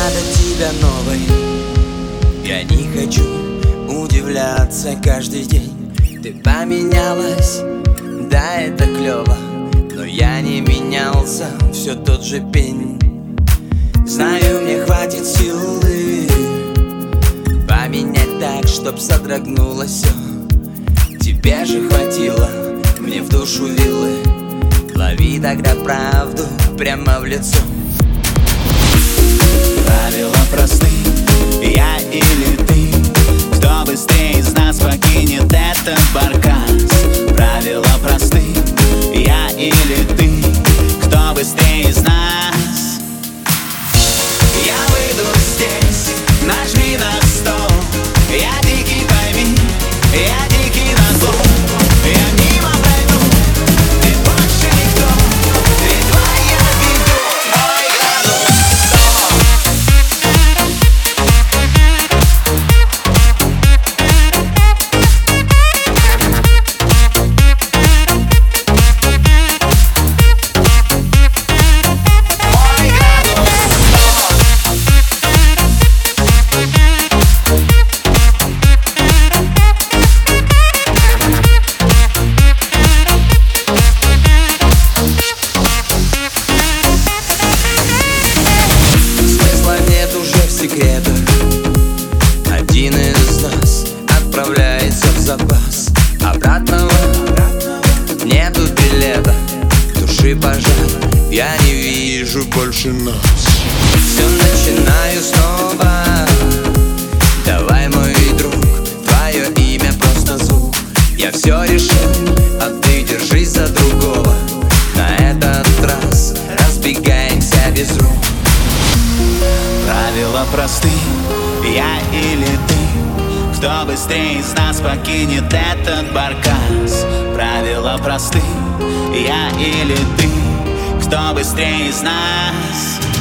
надо тебя новой. Я не хочу удивляться каждый день. Ты поменялась, да, это клево, но я не менялся, все тот же пень. Знаю, мне хватит силы поменять так, чтоб содрогнулось все. Тебе же хватило, мне в душу виллы. Лови тогда правду прямо в лицо. Правила просты, я или ты. Кто быстрее из нас покинет этот баркас? Правила просты, я или ты. Кто быстрее из нас? Я выйду здесь, нажми на стол. Я дикий, пойми, я дикий на зло. Я мимо пройду, ты больше никто. Едва я веду мой градус. Один из нас отправляется в запас. Обратного нету билета. Туши пожар, я не вижу больше нас. Все начинаю снова. Давай, мой друг, твое имя просто звук. Я все решил, а ты держись за другого. На этот раз разбегаемся без рук. Правила просты, я или ты. Кто быстрее из нас покинет этот баркас? Правила просты, я или ты. Кто быстрее из нас?